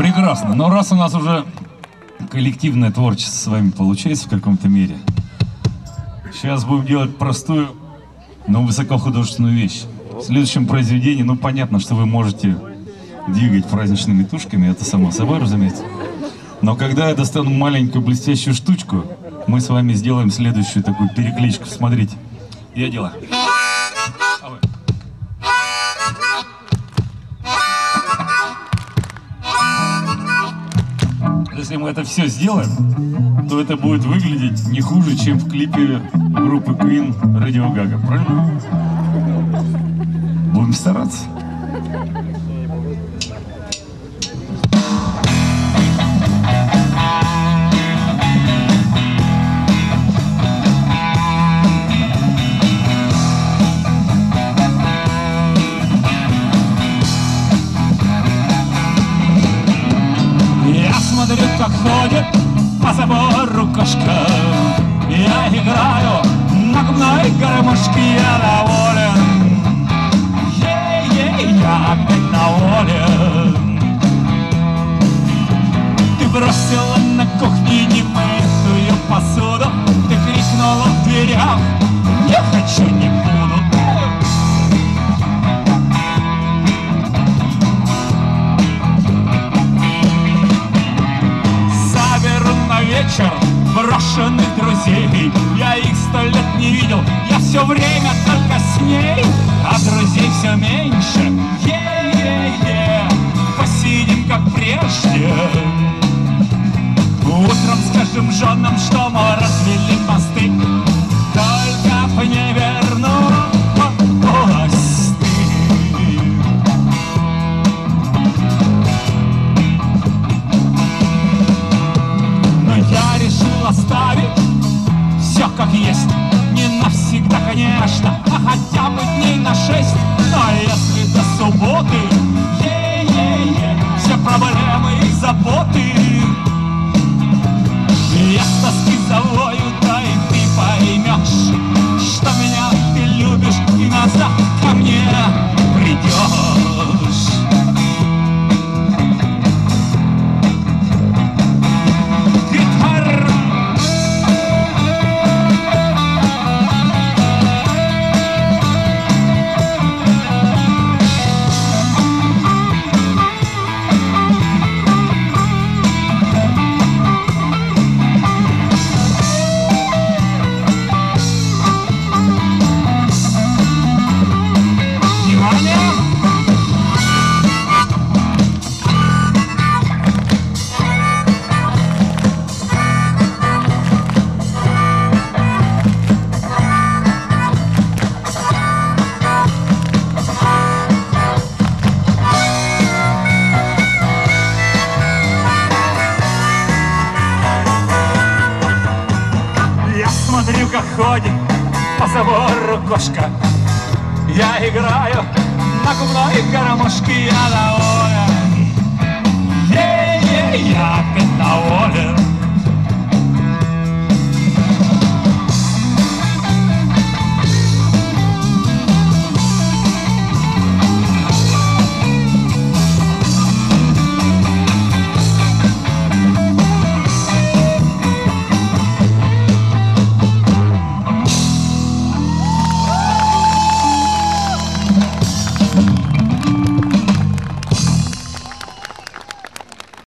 Прекрасно. Но раз у нас уже коллективное творчество с вами получается в каком-то мере, сейчас будем делать простую, но высокохудожественную вещь. В следующем произведении, ну понятно, что вы можете двигать праздничными тушками, это само собой, разумеется. Но когда я достану маленькую блестящую штучку, мы с вами сделаем следующую такую перекличку. Смотрите, я делаю. Если мы это все сделаем, то это будет выглядеть не хуже, чем в клипе группы Queen Radio Gaga, правильно? Будем стараться. Смотрю, как ходит по забору кошка. Я играю на губной гармошке, я доволен. Я опять доволен. Ты бросила на кухне немытую посуду. Ты крикнула в дверях: не хочу, не буду. Вечер брошенных друзей. Я их 100 лет не видел, я все время только с ней, а друзей все меньше. Посидим как прежде. Утром скажем женам, что мы развели мосты, только в не вернусь. Я решил оставить все как есть. Не навсегда, конечно, а хотя бы дней на 6. Но если до субботы все проблемы и заботы я с тоски завою, да и ты поймешь, что меня ты любишь и назад ко мне придешь. Смотрю, как ходит по забору кошка. Я играю на губной гармошке, я доволен. Я опять доволен.